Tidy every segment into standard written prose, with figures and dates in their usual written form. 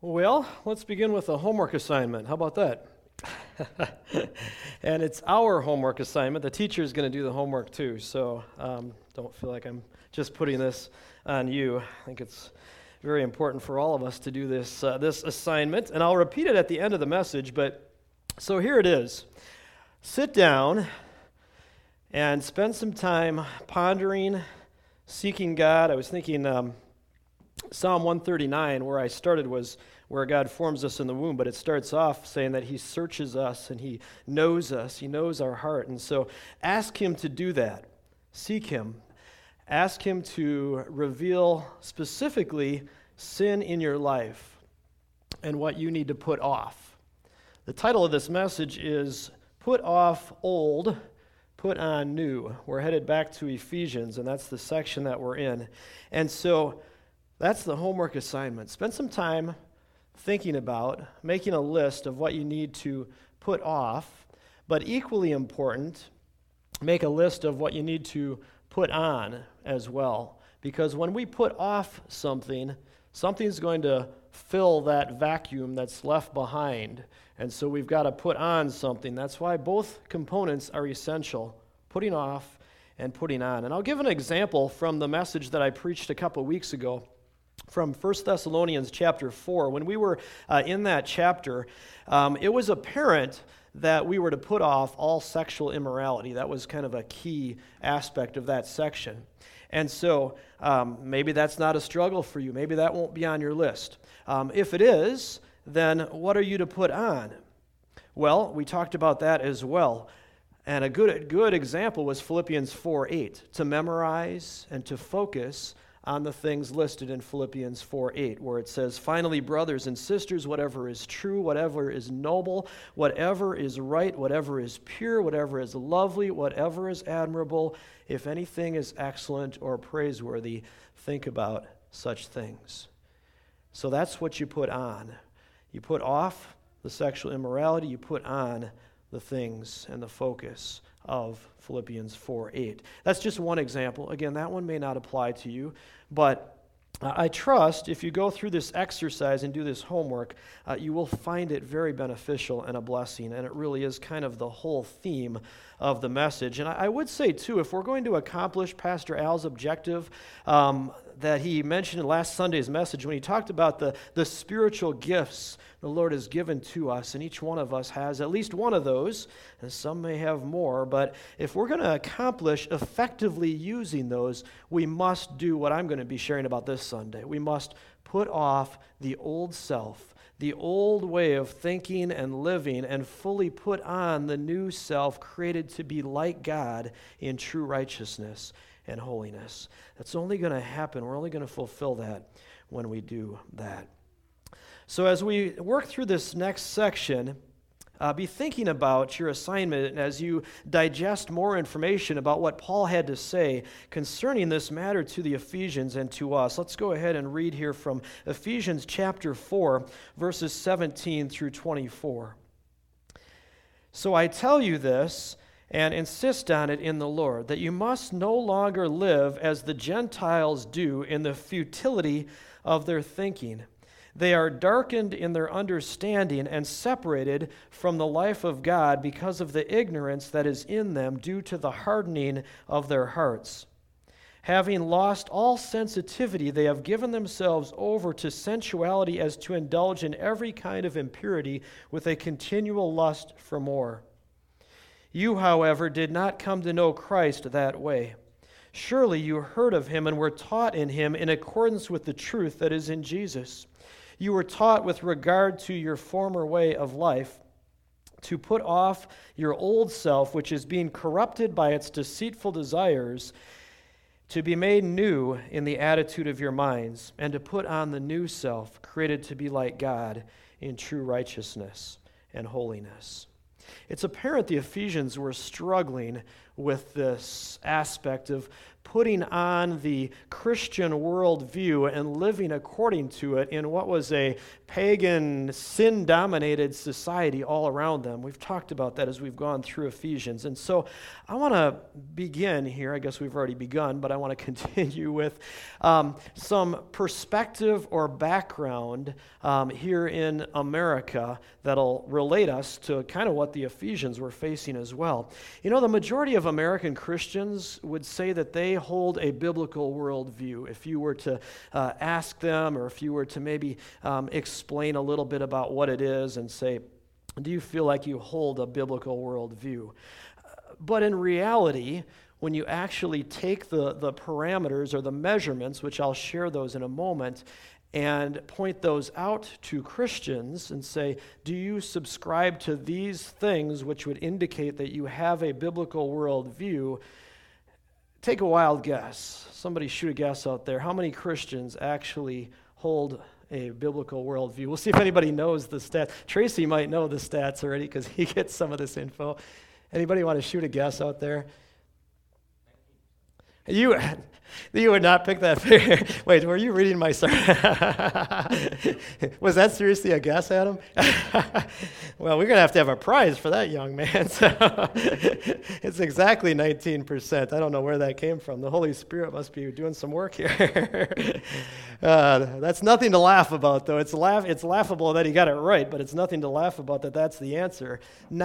Well, let's begin with a homework assignment. How about that? And it's our homework assignment. The teacher is going to do the homework too, so don't feel like I'm just putting this on you. I think it's very important for all of us to do this assignment, and I'll repeat it at the end of the message, but so here it is. Sit down and spend some time pondering, seeking God. I was thinking Psalm 139, where I started, was where God forms us in the womb, but it starts off saying that He searches us and He knows us. He knows our heart. And so ask Him to do that. Seek Him. Ask Him to reveal specifically sin in your life and what you need to put off. The title of this message is Put Off Old, Put On New. We're headed back to Ephesians, and that's the section that we're in. And so that's the homework assignment. Spend some time thinking about, making a list of what you need to put off, but equally important, make a list of what you need to put on as well. Because when we put off something, something's going to fill that vacuum that's left behind. And so we've got to put on something. That's why both components are essential, putting off and putting on. And I'll give an example from the message that I preached a couple weeks ago from 1 Thessalonians chapter 4. When we were in that chapter, it was apparent that we were to put off all sexual immorality. That was kind of a key aspect of that section. And so maybe that's not a struggle for you. Maybe that won't be on your list. If it is, then what are you to put on? Well, we talked about that as well. And a good example was Philippians 4:8, to memorize and to focus on the things listed in Philippians 4:8, where it says, "Finally, brothers and sisters, whatever is true, whatever is noble, whatever is right, whatever is pure, whatever is lovely, whatever is admirable, if anything is excellent or praiseworthy, think about such things." So that's what you put on. You put off the sexual immorality, you put on the things and the focus of Philippians 4:8. That's just one example. Again, that one may not apply to you, but I trust if you go through this exercise and do this homework, you will find it very beneficial and a blessing, and it really is kind of the whole theme of the message. And I would say, too, if we're going to accomplish Pastor Al's objective that he mentioned in last Sunday's message when he talked about the spiritual gifts the Lord has given to us, and each one of us has at least one of those, and some may have more, but if we're going to accomplish effectively using those, we must do what I'm going to be sharing about this Sunday. We must put off the old self, the old way of thinking and living, and fully put on the new self created to be like God in true righteousness and holiness. That's only going to happen. We're only going to fulfill that when we do that. So as we work through this next section, be thinking about your assignment as you digest more information about what Paul had to say concerning this matter to the Ephesians and to us. Let's go ahead and read here from Ephesians chapter 4, verses 17 through 24. "So I tell you this, and insist on it in the Lord, that you must no longer live as the Gentiles do in the futility of their thinking. They are darkened in their understanding and separated from the life of God because of the ignorance that is in them due to the hardening of their hearts. Having lost all sensitivity, they have given themselves over to sensuality as to indulge in every kind of impurity with a continual lust for more. You, however, did not come to know Christ that way. Surely you heard of Him and were taught in Him in accordance with the truth that is in Jesus. You were taught with regard to your former way of life to put off your old self, which is being corrupted by its deceitful desires, to be made new in the attitude of your minds, and to put on the new self, created to be like God in true righteousness and holiness." It's apparent the Ephesians were struggling with this aspect of putting on the Christian worldview and living according to it in what was a pagan, sin-dominated society all around them. We've talked about that as we've gone through Ephesians. And so I want to begin here. I guess we've already begun, but I want to continue with some perspective or background here in America that'll relate us to kind of what the Ephesians were facing as well. You know, the majority of American Christians would say that they hold a biblical worldview. If you were to ask them, or if you were to maybe explain a little bit about what it is and say, do you feel like you hold a biblical worldview? But in reality, when you actually take the parameters or the measurements, which I'll share those in a moment, and point those out to Christians and say, do you subscribe to these things which would indicate that you have a biblical worldview? Take a wild guess. Somebody shoot a guess out there. How many Christians actually hold a biblical worldview? We'll see if anybody knows the stats. Tracy might know the stats already because he gets some of this info. Anybody want to shoot a guess out there? You would not pick that figure. Wait, were you reading my sermon? Was that seriously a guess, Adam? Well, we're going to have a prize for that young man. So it's exactly 19%. I don't know where that came from. The Holy Spirit must be doing some work here. That's nothing to laugh about, though. It's laughable that he got it right, but it's nothing to laugh about that that's the answer.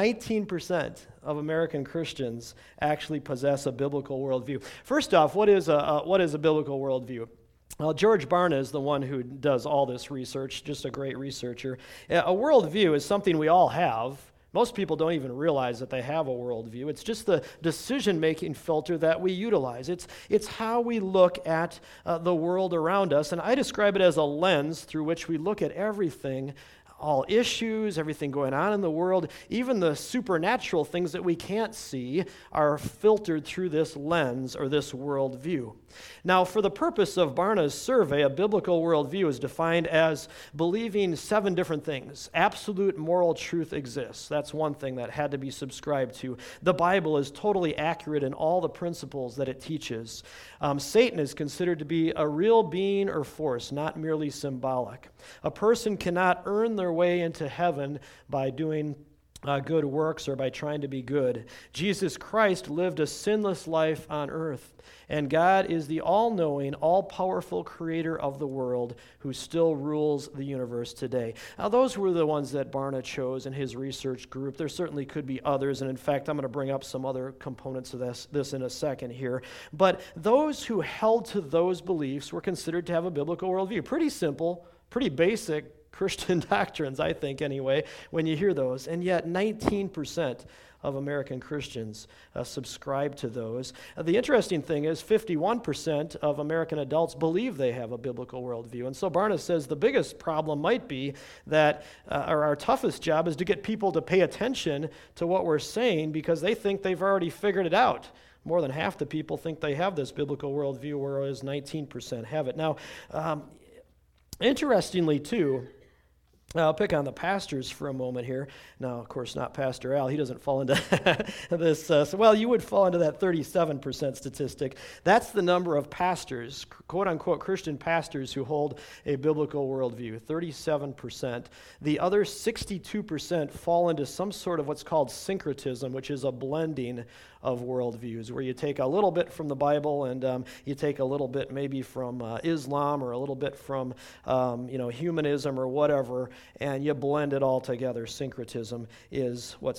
19% of American Christians actually possess a biblical worldview. First off, what is a biblical worldview? Well, George Barna is the one who does all this research, just a great researcher. A worldview is something we all have. Most people don't even realize that they have a worldview. It's just the decision-making filter that we utilize. It's how we look at the world around us, and I describe it as a lens through which we look at everything, all issues, everything going on in the world, even the supernatural things that we can't see are filtered through this lens or this worldview. Now, for the purpose of Barna's survey, a biblical worldview is defined as believing 7 different things. Absolute moral truth exists. That's one thing that had to be subscribed to. The Bible is totally accurate in all the principles that it teaches. Satan is considered to be a real being or force, not merely symbolic. A person cannot earn their way into heaven by doing good works or by trying to be good. Jesus Christ lived a sinless life on earth, and God is the all-knowing, all-powerful creator of the world who still rules the universe today. Now, those were the ones that Barna chose in his research group. There certainly could be others, and in fact, I'm going to bring up some other components of this in a second here. But those who held to those beliefs were considered to have a biblical worldview. Pretty simple, pretty basic Christian doctrines, I think, anyway, when you hear those. And yet 19% of American Christians subscribe to those. The interesting thing is 51% of American adults believe they have a biblical worldview. And so Barna says the biggest problem might be that our toughest job is to get people to pay attention to what we're saying because they think they've already figured it out. More than half the people think they have this biblical worldview, whereas 19% have it. Now, interestingly, too, I'll pick on the pastors for a moment here. Now, of course, not Pastor Al. He doesn't fall into this. Well, you would fall into that 37% statistic. That's the number of pastors, quote-unquote Christian pastors, who hold a biblical worldview, 37%. The other 62% fall into some sort of what's called syncretism, which is a blending of worldviews, where you take a little bit from the Bible and you take a little bit maybe from Islam or a little bit from humanism or whatever, and you blend it all together. Syncretism is what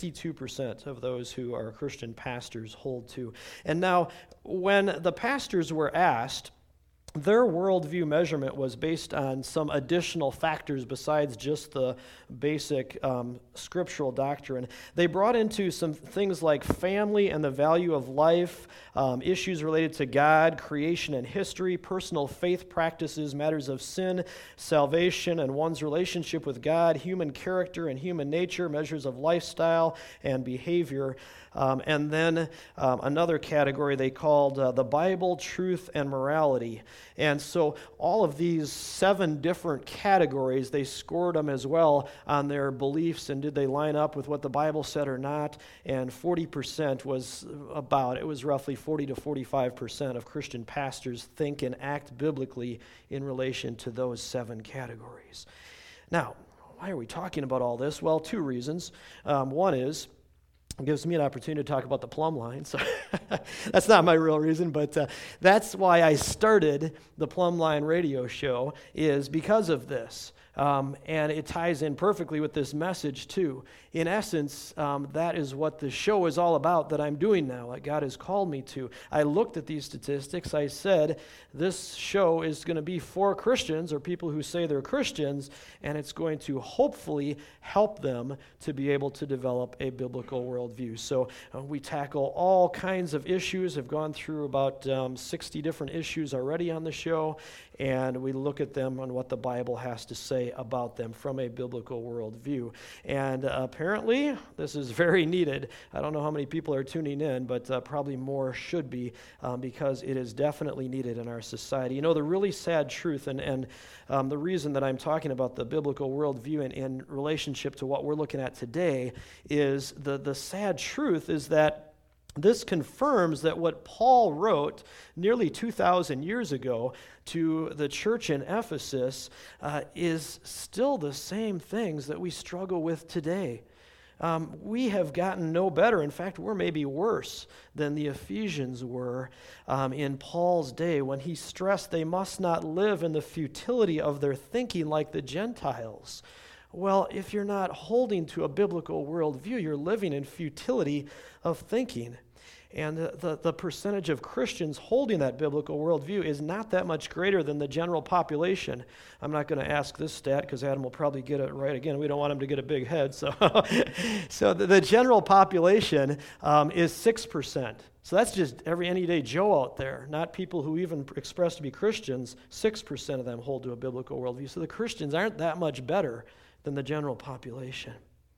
62% of those who are Christian pastors hold to. And now, when the pastors were asked, their worldview measurement was based on some additional factors besides just the basic scriptural doctrine. They brought into some things like family and the value of life, issues related to God, creation and history, personal faith practices, matters of sin, salvation and one's relationship with God, human character and human nature, measures of lifestyle and behavior. And then another category they called the Bible, truth, and morality. And so all of these 7 different categories, they scored them as well on their beliefs and did they line up with what the Bible said or not. And 40% it was roughly 40 to 45% of Christian pastors think and act biblically in relation to those 7 categories. Now, why are we talking about all this? Well, 2 reasons. One is, it gives me an opportunity to talk about the plumb line. So that's not my real reason, but that's why I started the Plumb Line radio show, is because of this. And it ties in perfectly with this message too. In essence, that is what the show is all about that I'm doing now, what God has called me to. I looked at these statistics. I said, this show is going to be for Christians or people who say they're Christians, and it's going to hopefully help them to be able to develop a biblical worldview. So we tackle all kinds of issues, have gone through about 60 different issues already on the show, and we look at them on what the Bible has to say about them from a biblical worldview. And apparently, this is very needed. I don't know how many people are tuning in, but probably more should be, because it is definitely needed in our society. You know, the really sad truth, and the reason that I'm talking about the biblical worldview in relationship to what we're looking at today, is the sad truth is that this confirms that what Paul wrote nearly 2,000 years ago to the church in Ephesus is still the same things that we struggle with today. We have gotten no better. In fact, we're maybe worse than the Ephesians were in Paul's day when he stressed they must not live in the futility of their thinking like the Gentiles. Well, if you're not holding to a biblical worldview, you're living in futility of thinking. And the percentage of Christians holding that biblical worldview is not that much greater than the general population. I'm not going to ask this stat because Adam will probably get it right again. We don't want him to get a big head. So the general population is 6%. So that's just every any-day Joe out there, not people who even express to be Christians. 6% of them hold to a biblical worldview. So the Christians aren't that much better than the general population.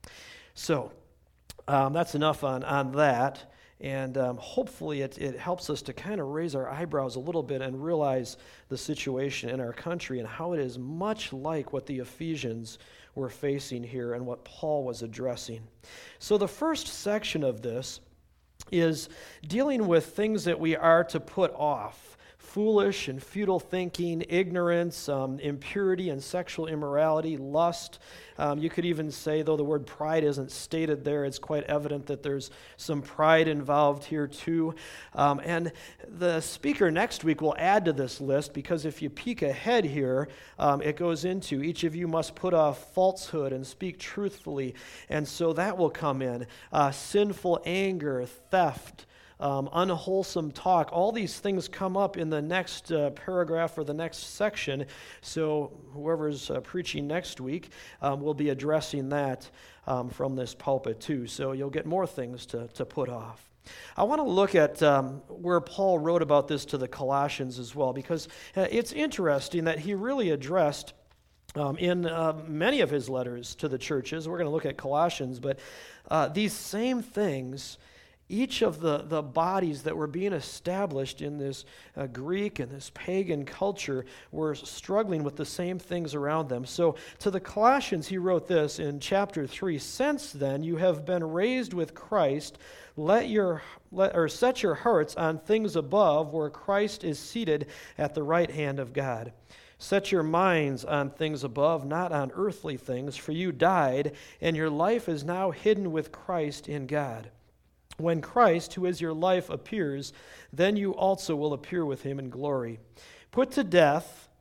So that's enough on that. And hopefully it helps us to kind of raise our eyebrows a little bit and realize the situation in our country and how it is much like what the Ephesians were facing here and what Paul was addressing. So the first section of this is dealing with things that we are to put off. Foolish and futile thinking, ignorance, impurity and sexual immorality, lust. You could even say, though the word pride isn't stated there, it's quite evident that there's some pride involved here too. And the speaker next week will add to this list, because if you peek ahead here, it goes into each of you must put off falsehood and speak truthfully. And so that will come in. Sinful anger, theft, unwholesome talk. All these things come up in the next paragraph or the next section. So whoever's preaching next week will be addressing that from this pulpit too. So you'll get more things to put off. I want to look at where Paul wrote about this to the Colossians as well, because it's interesting that he really addressed in many of his letters to the churches. We're going to look at Colossians, but these same things, each of the bodies that were being established in this Greek and this pagan culture were struggling with the same things around them. So to the Colossians, he wrote this in chapter 3, "Since then you have been raised with Christ, set your hearts on things above, where Christ is seated at the right hand of God. Set your minds on things above, not on earthly things, for you died, and your life is now hidden with Christ in God. When Christ, who is your life, appears, then you also will appear with him in glory. Put to death,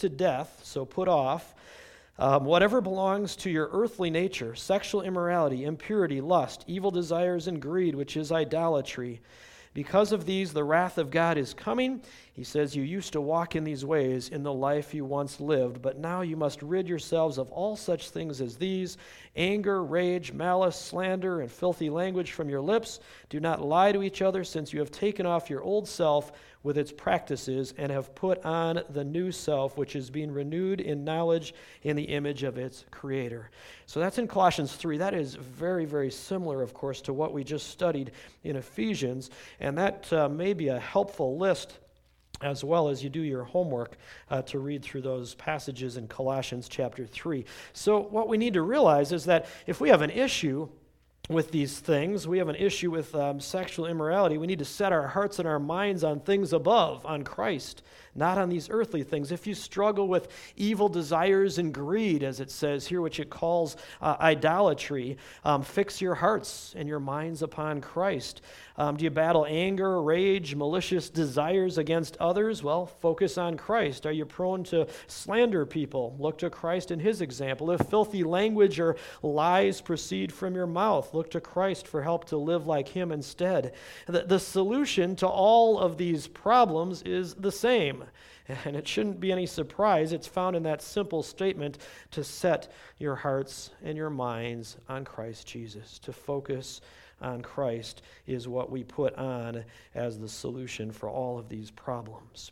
so put off, whatever belongs to your earthly nature, sexual immorality, impurity, lust, evil desires, and greed, which is idolatry. Because of these, the wrath of God is coming." He says, "You used to walk in these ways in the life you once lived, but now you must rid yourselves of all such things as these: anger, rage, malice, slander, and filthy language from your lips. Do not lie to each other, since you have taken off your old self with its practices and have put on the new self, which is being renewed in knowledge in the image of its creator." So that's in Colossians 3. That is very, very similar, of course, to what we just studied in Ephesians, and that may be a helpful list as well as you do your homework to read through those passages in Colossians chapter 3. So what we need to realize is that if we have an issue with these things, we have an issue with sexual immorality, we need to set our hearts and our minds on things above, on Christ, not on these earthly things. If you struggle with evil desires and greed, as it says here, which it calls idolatry, fix your hearts and your minds upon Christ. Do you battle anger, rage, malicious desires against others? Well, focus on Christ. Are you prone to slander people? Look to Christ and his example. If filthy language or lies proceed from your mouth, look to Christ for help to live like him instead. The solution to all of these problems is the same. And it shouldn't be any surprise. It's found in that simple statement to set your hearts and your minds on Christ Jesus. To focus on Christ is what we put on as the solution for all of these problems.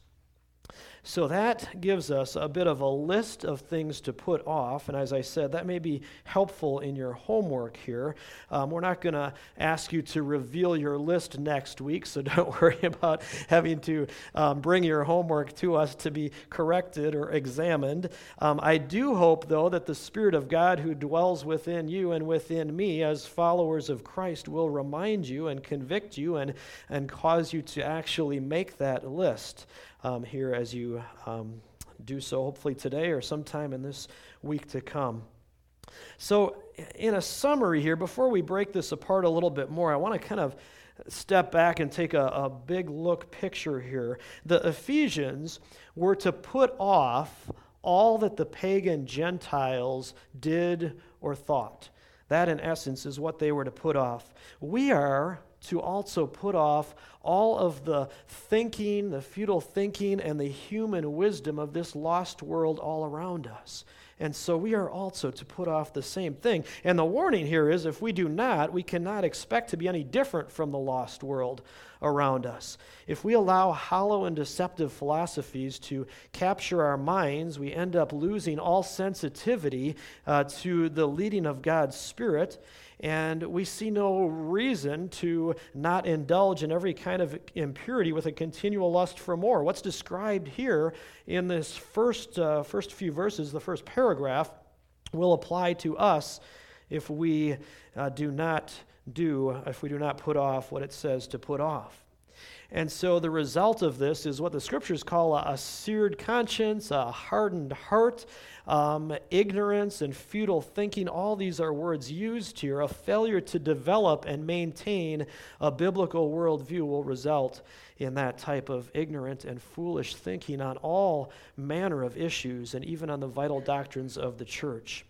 So that gives us a bit of a list of things to put off, and as I said, that may be helpful in your homework here. We're not going to ask you to reveal your list next week, so don't worry about having to bring your homework to us to be corrected or examined. I do hope, though, that the Spirit of God who dwells within you and within me as followers of Christ will remind you and convict you and cause you to actually make that list here as you do so, hopefully today or sometime in this week to come. So in a summary here, before we break this apart a little bit more, I want to kind of step back and take a big look picture here. The Ephesians were to put off all that the pagan Gentiles did or thought. That, in essence, is what they were to put off. We are to also put off all of the thinking, the futile thinking, and the human wisdom of this lost world all around us. And so we are also to put off the same thing. And the warning here is if we do not, we cannot expect to be any different from the lost world around us. If we allow hollow and deceptive philosophies to capture our minds, we end up losing all sensitivity to the leading of God's Spirit. And we see no reason to not indulge in every kind of impurity with a continual lust for more. What's described here in this first few verses, the first paragraph, will apply to us if we do not put off what it says to put off. And so the result of this is what the Scriptures call a seared conscience, a hardened heart, ignorance and futile thinking. All these are words used here. A failure to develop and maintain a biblical worldview will result in that type of ignorant and foolish thinking on all manner of issues and even on the vital doctrines of the church.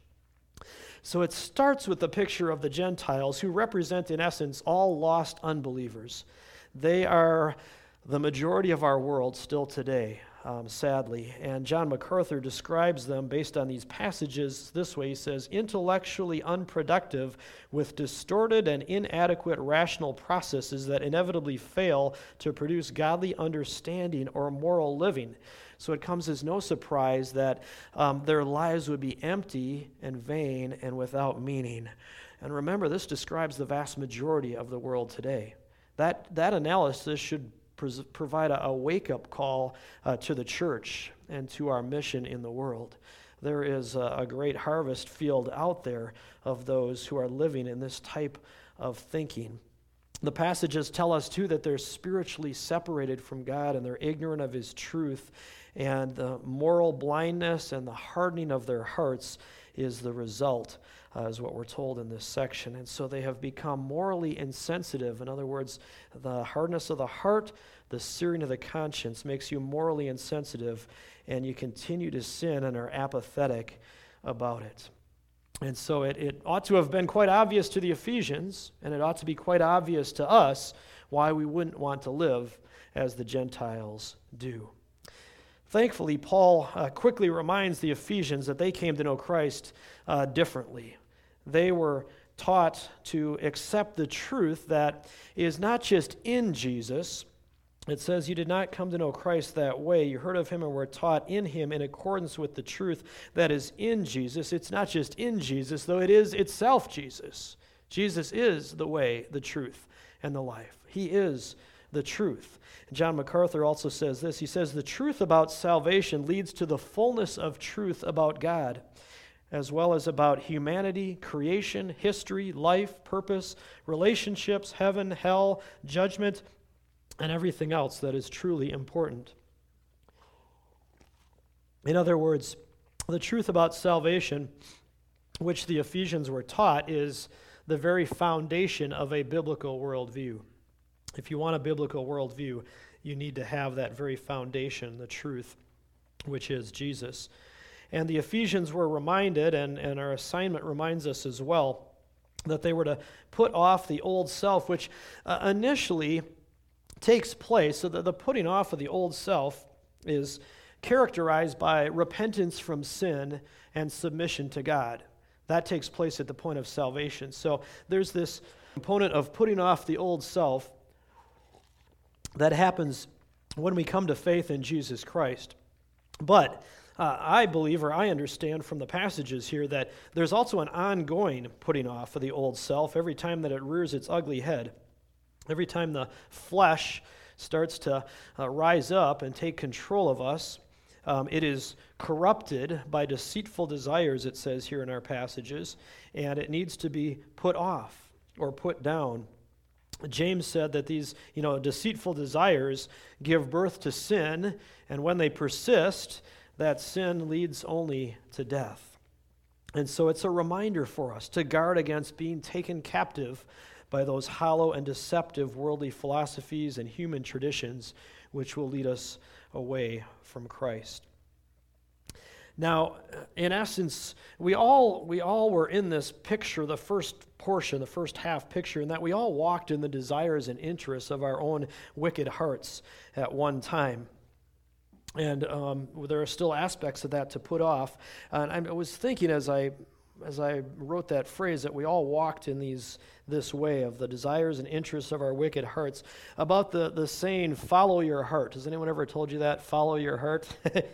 So it starts with the picture of the Gentiles, who represent, in essence, all lost unbelievers. They are the majority of our world still today, sadly. And John MacArthur describes them based on these passages this way. He says, intellectually unproductive with distorted and inadequate rational processes that inevitably fail to produce godly understanding or moral living. So it comes as no surprise that their lives would be empty and vain and without meaning. And remember, this describes the vast majority of the world today. That analysis should provide a wake-up call to the church and to our mission in the world. There is a great harvest field out there of those who are living in this type of thinking. The passages tell us, too, that they're spiritually separated from God and they're ignorant of His truth, and the moral blindness and the hardening of their hearts is the result, is what we're told in this section. And so they have become morally insensitive. In other words, the hardness of the heart, the searing of the conscience makes you morally insensitive, and you continue to sin and are apathetic about it. And so it ought to have been quite obvious to the Ephesians, and it ought to be quite obvious to us why we wouldn't want to live as the Gentiles do. Thankfully, Paul quickly reminds the Ephesians that they came to know Christ differently. They were taught to accept the truth that is not just in Jesus. It says, you did not come to know Christ that way. You heard of Him and were taught in Him in accordance with the truth that is in Jesus. It's not just in Jesus, though it is itself Jesus. Jesus is the way, the truth, and the life. He is the truth. John MacArthur also says this. He says, the truth about salvation leads to the fullness of truth about God, as well as about humanity, creation, history, life, purpose, relationships, heaven, hell, judgment, and everything else that is truly important. In other words, the truth about salvation, which the Ephesians were taught, is the very foundation of a biblical worldview. If you want a biblical worldview, you need to have that very foundation, the truth, which is Jesus. And the Ephesians were reminded, and our assignment reminds us as well, that they were to put off the old self, which initially takes place. So the putting off of the old self is characterized by repentance from sin and submission to God. That takes place at the point of salvation. So there's this component of putting off the old self that happens when we come to faith in Jesus Christ. But I believe, or I understand from the passages here, that there's also an ongoing putting off of the old self every time that it rears its ugly head. Every time the flesh starts to rise up and take control of us, it is corrupted by deceitful desires, it says here in our passages, and it needs to be put off or put down. James said that these, deceitful desires give birth to sin, and when they persist, that sin leads only to death. And so it's a reminder for us to guard against being taken captive by those hollow and deceptive worldly philosophies and human traditions which will lead us away from Christ. Now, in essence, we all were in this picture, the first portion, the first half picture, in that we all walked in the desires and interests of our own wicked hearts at one time. And there are still aspects of that to put off. And I was thinking as I wrote that phrase that we all walked in this way of the desires and interests of our wicked hearts, about the saying, follow your heart. Has anyone ever told you that? Follow your heart?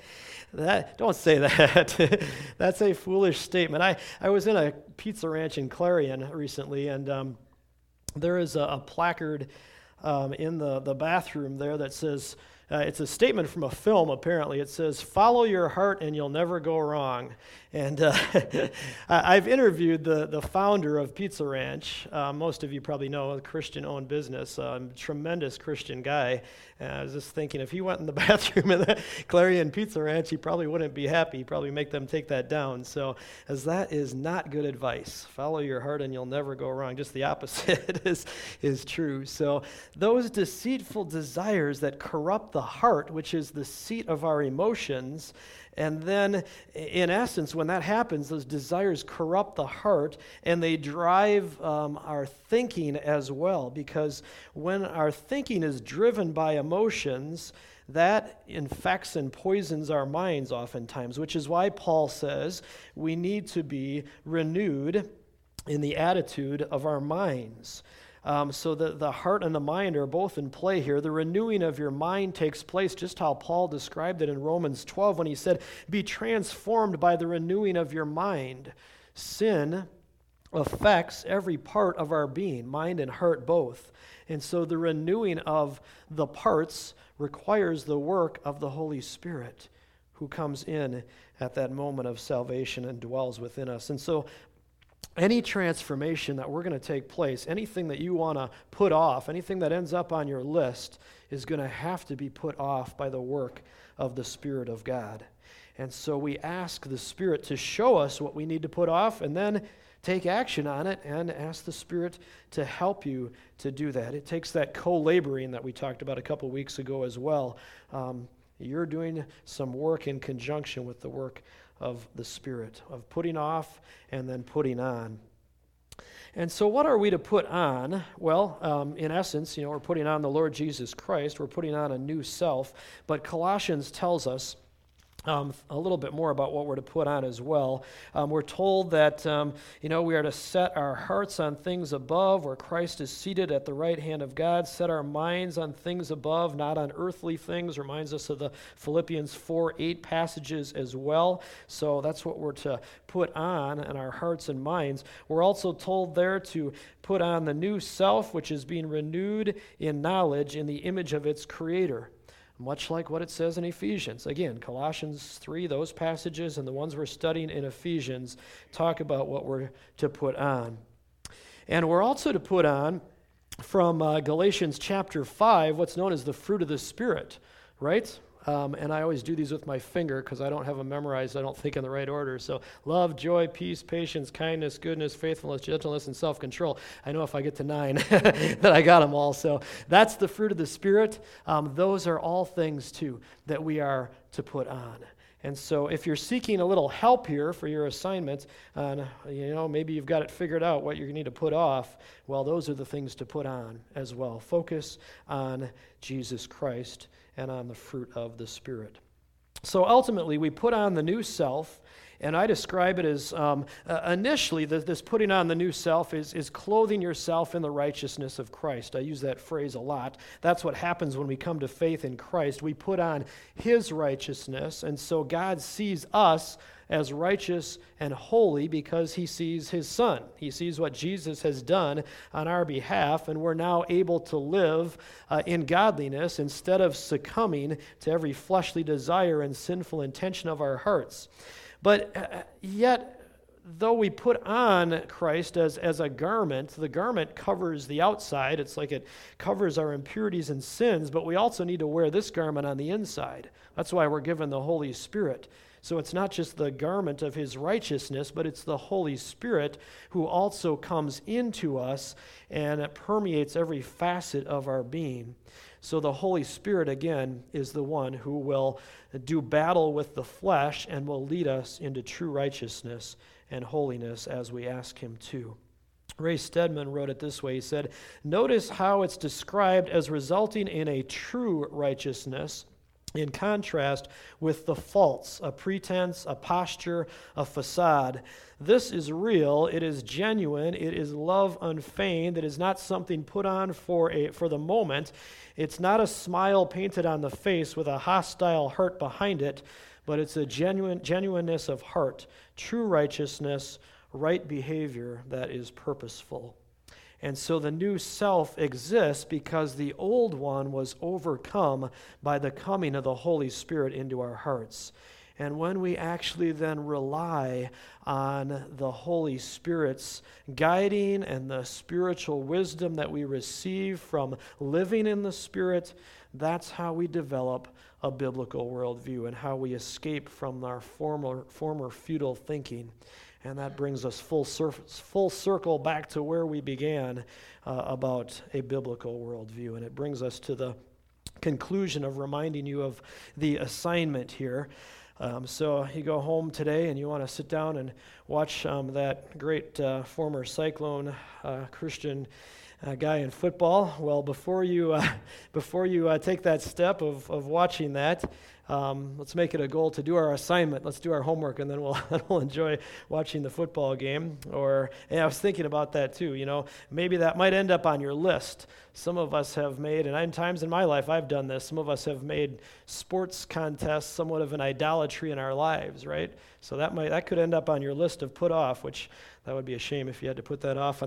Don't say that. That's a foolish statement. I was in a pizza ranch in Clarion recently, and there is a placard in the bathroom there that says, it's a statement from a film, apparently. It says, follow your heart and you'll never go wrong. And I've interviewed the founder of Pizza Ranch. Most of you probably know, a Christian-owned business, tremendous Christian guy. And I was just thinking, if he went in the bathroom in the Clarion Pizza Ranch, he probably wouldn't be happy. He'd probably make them take that down. So, as that is not good advice. Follow your heart and you'll never go wrong. Just the opposite is true. So, those deceitful desires that corrupt the heart, which is the seat of our emotions, and then, in essence, when that happens, those desires corrupt the heart, and they drive our thinking as well, because when our thinking is driven by emotions, that infects and poisons our minds oftentimes, which is why Paul says we need to be renewed in the attitude of our minds. So the heart and the mind are both in play here. The renewing of your mind takes place just how Paul described it in Romans 12 when he said, be transformed by the renewing of your mind. Sin affects every part of our being, mind and heart both. And so the renewing of the parts requires the work of the Holy Spirit, who comes in at that moment of salvation and dwells within us. And so any transformation that we're going to take place, anything that you want to put off, anything that ends up on your list is going to have to be put off by the work of the Spirit of God. And so we ask the Spirit to show us what we need to put off and then take action on it and ask the Spirit to help you to do that. It takes that co-laboring that we talked about a couple weeks ago as well. You're doing some work in conjunction with the work of the Spirit, of putting off and then putting on. And so what are we to put on? Well, in essence, we're putting on the Lord Jesus Christ. We're putting on a new self. But Colossians tells us a little bit more about what we're to put on as well. We're told that, we are to set our hearts on things above, where Christ is seated at the right hand of God, set our minds on things above, not on earthly things, reminds us of the Philippians 4:8 passages as well. So that's what we're to put on in our hearts and minds. We're also told there to put on the new self, which is being renewed in knowledge in the image of its creator. Much like what it says in Ephesians. Again, Colossians 3, those passages, and the ones we're studying in Ephesians talk about what we're to put on. And we're also to put on, from Galatians chapter 5, what's known as the fruit of the Spirit, right? And I always do these with my finger because I don't have them memorized, I don't think in the right order. So love, joy, peace, patience, kindness, goodness, faithfulness, gentleness, and self-control. I know if I get to 9 that I got them all. So that's the fruit of the Spirit. Those are all things, too, that we are to put on. And so if you're seeking a little help here for your assignment, maybe you've got it figured out what you need to put off, well, those are the things to put on as well. Focus on Jesus Christ and on the fruit of the Spirit. So ultimately, we put on the new self, and I describe it as, initially, this putting on the new self is clothing yourself in the righteousness of Christ. I use that phrase a lot. That's what happens when we come to faith in Christ. We put on His righteousness, and so God sees us as righteous and holy because He sees His Son. He sees what Jesus has done on our behalf, and we're now able to live in godliness instead of succumbing to every fleshly desire and sinful intention of our hearts. But yet, though we put on Christ as a garment, the garment covers the outside. It's like it covers our impurities and sins, but we also need to wear this garment on the inside. That's why we're given the Holy Spirit. So it's not just the garment of His righteousness, but it's the Holy Spirit who also comes into us and it permeates every facet of our being. So the Holy Spirit, again, is the one who will do battle with the flesh and will lead us into true righteousness and holiness as we ask Him to. Ray Stedman wrote it this way. He said, "Notice how it's described as resulting in a true righteousness, in contrast with the false, a pretense, a posture, a facade. This is real, it is genuine, it is love unfeigned, it is not something put on for the moment. It's not a smile painted on the face with a hostile heart behind it, but it's a genuineness of heart, true righteousness, right behavior that is purposeful." And so the new self exists because the old one was overcome by the coming of the Holy Spirit into our hearts. And when we actually then rely on the Holy Spirit's guiding and the spiritual wisdom that we receive from living in the Spirit, that's how we develop a biblical worldview and how we escape from our former futile thinking. And that brings us full circle back to where we began about a biblical worldview. And it brings us to the conclusion of reminding you of the assignment here. So you go home today and you want to sit down and watch that great former Cyclone Christian guy in football. Well, before you take that step of watching that, let's make it a goal to do our assignment. Let's do our homework, and then we'll enjoy watching the football game. And I was thinking about that too. Maybe that might end up on your list. Some of us have made, and in times in my life I've done this, some of us have made sports contests somewhat of an idolatry in our lives, right? So that could end up on your list of put off, which that would be a shame if you had to put that off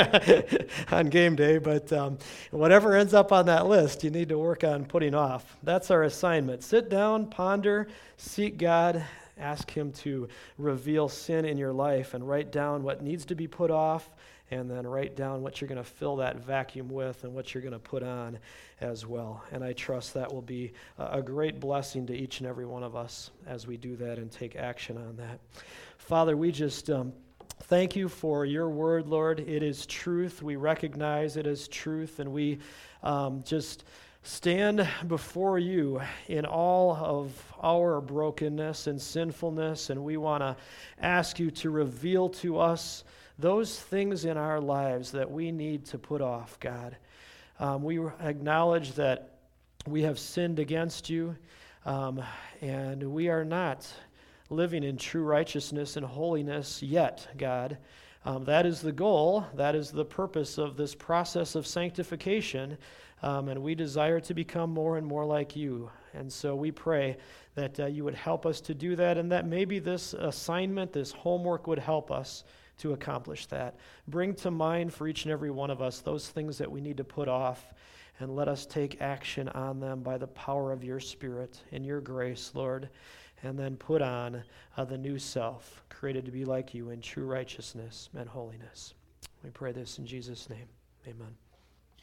on game day. But whatever ends up on that list, you need to work on putting off. That's our assignment. Sit down, ponder, seek God, ask Him to reveal sin in your life, and write down what needs to be put off, and then write down what you're going to fill that vacuum with and what you're going to put on as well. And I trust that will be a great blessing to each and every one of us as we do that and take action on that. Father, we just thank You for Your word, Lord. It is truth. We recognize it as truth, and we just stand before You in all of our brokenness and sinfulness, and we want to ask You to reveal to us those things in our lives that we need to put off, God. We acknowledge that we have sinned against You. And we are not living in true righteousness and holiness yet, God. That is the goal. That is the purpose of this process of sanctification. And we desire to become more and more like you. And so we pray that you would help us to do that, and that maybe this assignment, this homework would help us to accomplish that. Bring to mind for each and every one of us those things that we need to put off, and let us take action on them by the power of your Spirit and your grace, Lord, and then put on the new self, created to be like you in true righteousness and holiness. We pray this in Jesus' name. Amen.